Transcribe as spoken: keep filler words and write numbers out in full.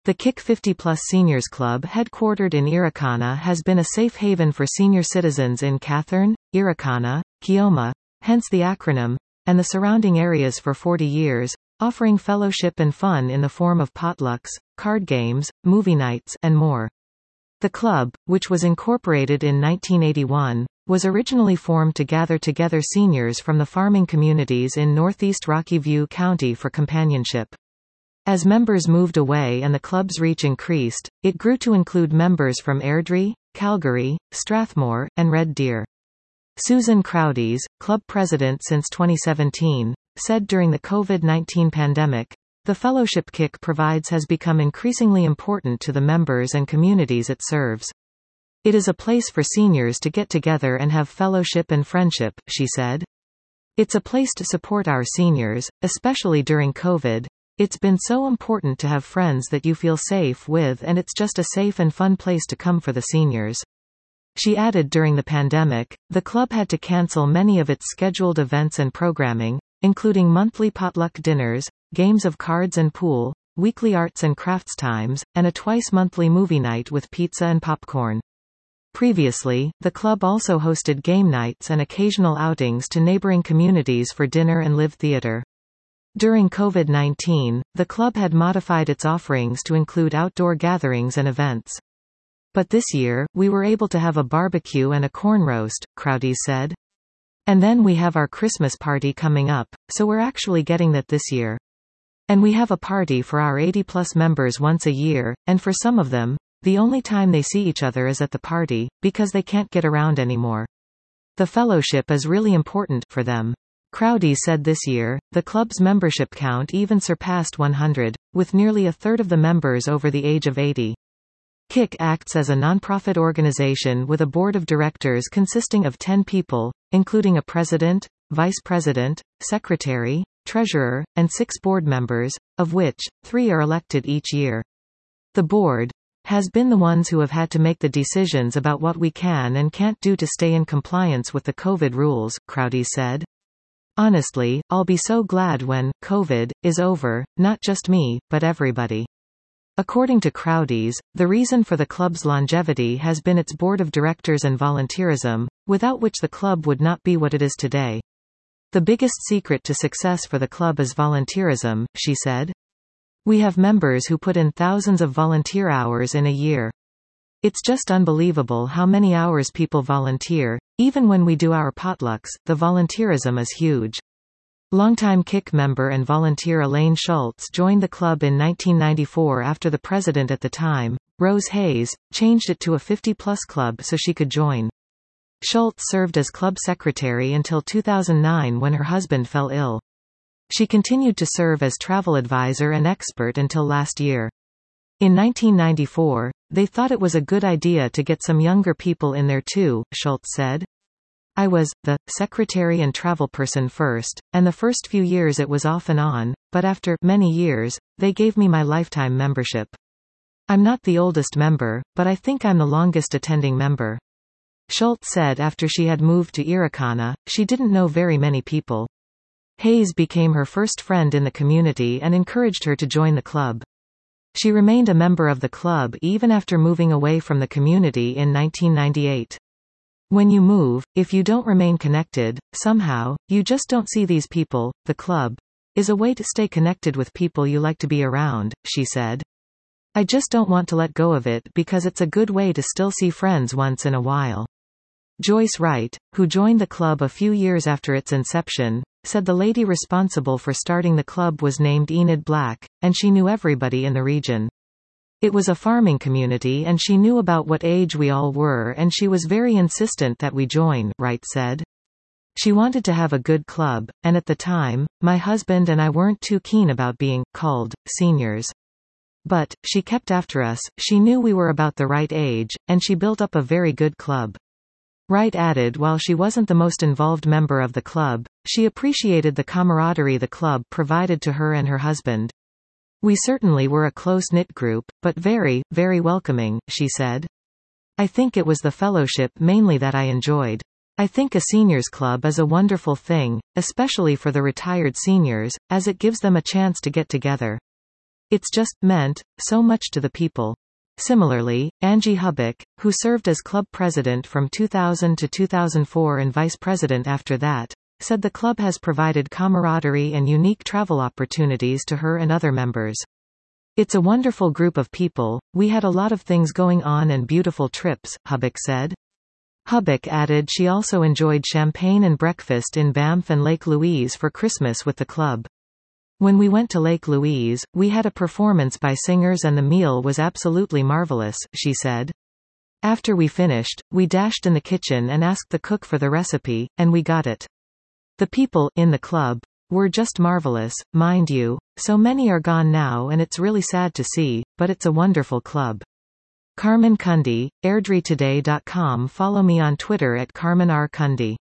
The Kick fifty plus Seniors Club, headquartered in Irikana, has been a safe haven for senior citizens in Kathern, Irikana, Kioma, hence the acronym, and the surrounding areas for forty years, offering fellowship and fun in the form of potlucks, card games, movie nights, and more. The club, which was incorporated in nineteen eighty-one, was originally formed to gather together seniors from the farming communities in northeast Rocky View County for companionship. As members moved away and the club's reach increased, it grew to include members from Airdrie, Calgary, Strathmore, and Red Deer. Susan Crowdies, club president since twenty seventeen, said during the COVID nineteen pandemic, "The fellowship Kick provides has become increasingly important to the members and communities it serves. It is a place for seniors to get together and have fellowship and friendship," she said. "It's a place to support our seniors, especially during COVID. It's been so important to have friends that you feel safe with, and it's just a safe and fun place to come for the seniors." She added during the pandemic, the club had to cancel many of its scheduled events and programming, including monthly potluck dinners, games of cards and pool, weekly arts and crafts times, and a twice-monthly movie night with pizza and popcorn. Previously, the club also hosted game nights and occasional outings to neighboring communities for dinner and live theater. During COVID nineteen, the club had modified its offerings to include outdoor gatherings and events. "But this year, we were able to have a barbecue and a corn roast," Crowdies said. "And then we have our Christmas party coming up, so we're actually getting that this year. And we have a party for our eighty plus members once a year, and for some of them, the only time they see each other is at the party, because they can't get around anymore. The fellowship is really important for them." Crowdies said this year, the club's membership count even surpassed one hundred, with nearly a third of the members over the age of eighty. Kick acts as a nonprofit organization with a board of directors consisting of ten people, including a president, vice president, secretary, treasurer, and six board members, of which, three are elected each year. "The board has been the ones who have had to make the decisions about what we can and can't do to stay in compliance with the COVID rules," Crowdies said. "Honestly, I'll be so glad when COVID is over, not just me, but everybody." According to Crowdies, the reason for the club's longevity has been its board of directors and volunteerism, without which the club would not be what it is today. "The biggest secret to success for the club is volunteerism," she said. "We have members who put in thousands of volunteer hours in a year. It's just unbelievable how many hours people volunteer. Even when we do our potlucks, the volunteerism is huge." Longtime Kick member and volunteer Elaine Schultz joined the club in nineteen ninety-four after the president at the time, Rose Hayes, changed it to a fifty plus club so she could join. Schultz served as club secretary until two thousand nine when her husband fell ill. She continued to serve as travel advisor and expert until last year. In nineteen ninety-four, they thought it was a good idea to get some younger people in there too, Schultz said. "I was the secretary and travel person first, and the first few years it was off and on, but after many years, they gave me my lifetime membership. I'm not the oldest member, but I think I'm the longest attending member." Schultz said after she had moved to Irikana, she didn't know very many people. Hayes became her first friend in the community and encouraged her to join the club. She remained a member of the club even after moving away from the community in nineteen ninety-eight. "When you move, if you don't remain connected, somehow, you just don't see these people. The club is a way to stay connected with people you like to be around," she said. "I just don't want to let go of it because it's a good way to still see friends once in a while." Joyce Wright, who joined the club a few years after its inception, said the lady responsible for starting the club was named Enid Black, and she knew everybody in the region. "It was a farming community and she knew about what age we all were and she was very insistent that we join," Wright said. "She wanted to have a good club, and at the time, my husband and I weren't too keen about being called seniors. But she kept after us, she knew we were about the right age, and she built up a very good club." Wright added while she wasn't the most involved member of the club, she appreciated the camaraderie the club provided to her and her husband. "We certainly were a close-knit group, but very, very welcoming," she said. "I think it was the fellowship mainly that I enjoyed. I think a seniors club is a wonderful thing, especially for the retired seniors, as it gives them a chance to get together." It's just meant so much to the people. Similarly, Angie Hubbock, who served as club president from two thousand to two thousand four and vice president after that, said the club has provided camaraderie and unique travel opportunities to her and other members. It's a wonderful group of people, we had a lot of things going on and beautiful trips, Hubbock said. Hubbock added she also enjoyed champagne and breakfast in Banff and Lake Louise for Christmas with the club. When we went to Lake Louise, we had a performance by singers and the meal was absolutely marvelous, she said. After we finished, we dashed in the kitchen and asked the cook for the recipe, and we got it. The people in the club were just marvelous, mind you, so many are gone now and it's really sad to see, but it's a wonderful club. Carmen Cundy, airdrie today dot com. Follow me on Twitter at Carmen R. Cundy.